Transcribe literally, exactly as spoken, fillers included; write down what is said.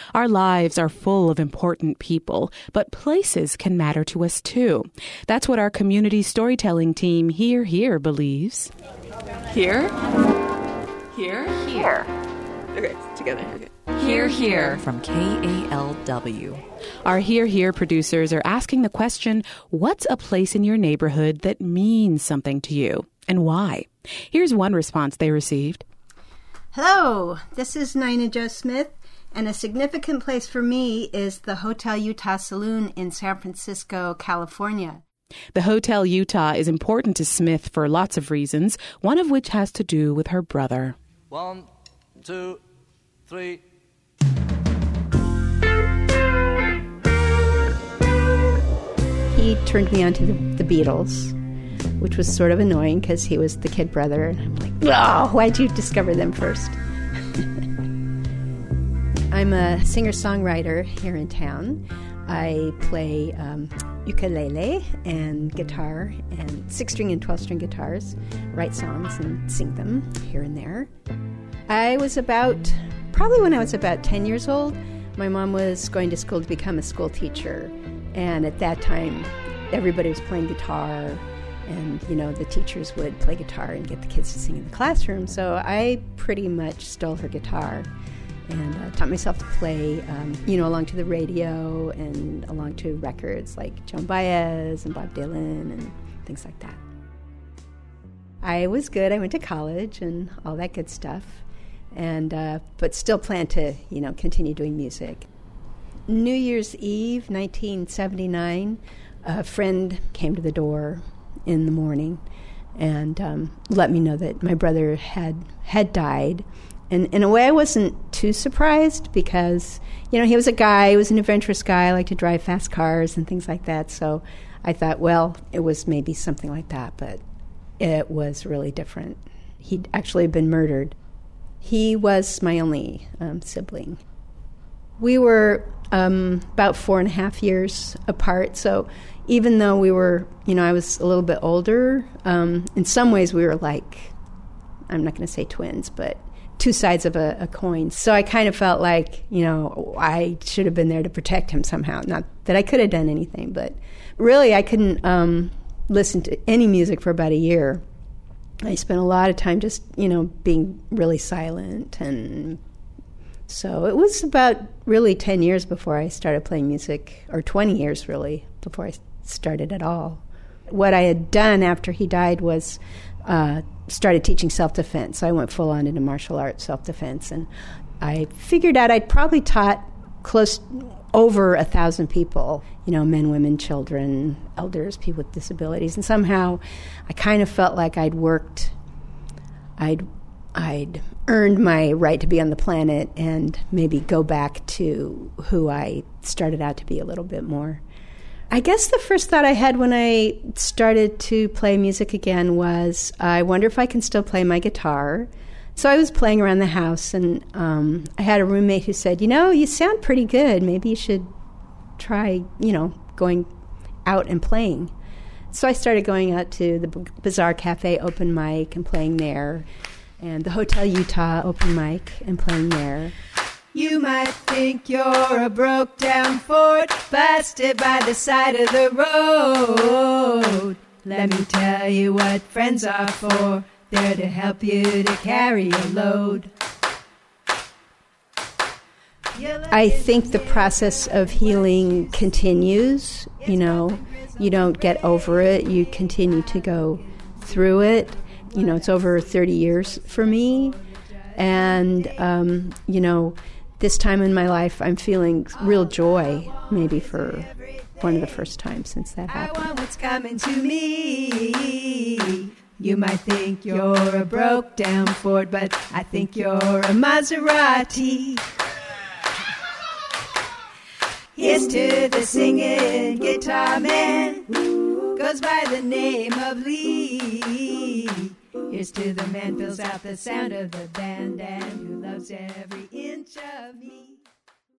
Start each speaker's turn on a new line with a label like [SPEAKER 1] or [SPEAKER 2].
[SPEAKER 1] Our lives are full of important people, but places can matter to us too. That's what our community storytelling team Here Here believes.
[SPEAKER 2] Here? Here? Here. Okay, together. Okay.
[SPEAKER 3] Here, Here from K A L W.
[SPEAKER 1] Our Here Here producers are asking the question, what's a place in your neighborhood that means something to you, and why? Here's one response they received.
[SPEAKER 4] Hello, this is Nina Jo Smith, and a significant place for me is the Hotel Utah Saloon in San Francisco, California.
[SPEAKER 1] The Hotel Utah is important to Smith for lots of reasons, one of which has to do with her brother.
[SPEAKER 5] One, two, three.
[SPEAKER 4] He turned me on to the, the Beatles, which was sort of annoying because he was the kid brother. And I'm like, oh, why'd you discover them first? I'm a singer-songwriter here in town. I play um, ukulele and guitar and six-string and twelve-string guitars, write songs and sing them here and there. I was about, probably when I was about ten years old, my mom was going to school to become a school teacher. And at that time, everybody was playing guitar, and, you know, the teachers would play guitar and get the kids to sing in the classroom. So I pretty much stole her guitar and uh, taught myself to play, um, you know, along to the radio and along to records like Joan Baez and Bob Dylan and things like that. I was good. I went to college and all that good stuff, and uh, but still plan to, you know, continue doing music. New Year's Eve, nineteen seventy-nine, a friend came to the door in the morning and um, let me know that my brother had had died. And in a way, I wasn't too surprised because, you know, he was a guy, he was an adventurous guy, liked to drive fast cars and things like that. So I thought, well, it was maybe something like that, but it was really different. He'd actually been murdered. He was my only um, sibling. We were um, about four and a half years apart, so even though we were, you know, I was a little bit older, um, in some ways we were like, I'm not going to say twins, but two sides of a, a coin. So I kind of felt like, you know, I should have been there to protect him somehow. Not that I could have done anything, but really I couldn't um, listen to any music for about a year. I spent a lot of time just, you know, being really silent, and so it was about really ten years before I started playing music, or twenty years really, before I started at all. What I had done after he died was uh, started teaching self-defense. So I went full on into martial arts self-defense, and I figured out I'd probably taught close over a thousand people, you know, men, women, children, elders, people with disabilities, and somehow I kind of felt like I'd worked, I'd I'd earned my right to be on the planet and maybe go back to who I started out to be a little bit more. I guess the first thought I had when I started to play music again was, I wonder if I can still play my guitar. So I was playing around the house, and um, I had a roommate who said, you know, you sound pretty good. Maybe you should try, you know, going out and playing. So I started going out to the Bazaar Cafe open mic and playing there, and the Hotel Utah open mic and playing there.
[SPEAKER 6] You might think you're a broke-down Ford, busted by the side of the road. Let me tell you what friends are for. They're to help you to carry your load.
[SPEAKER 4] I think the process of healing continues. You know, you don't get over it. You continue to go through it. You know, it's over thirty years for me. And, um, you know, this time in my life, I'm feeling real joy, maybe for one of the first times since that happened.
[SPEAKER 6] I want what's coming to me. You might think you're a broke-down Ford, but I think you're a Maserati. Here's to the singing guitar man, goes by the name of Lee. Here's to the man fills out the sound of the band and who loves every inch of me.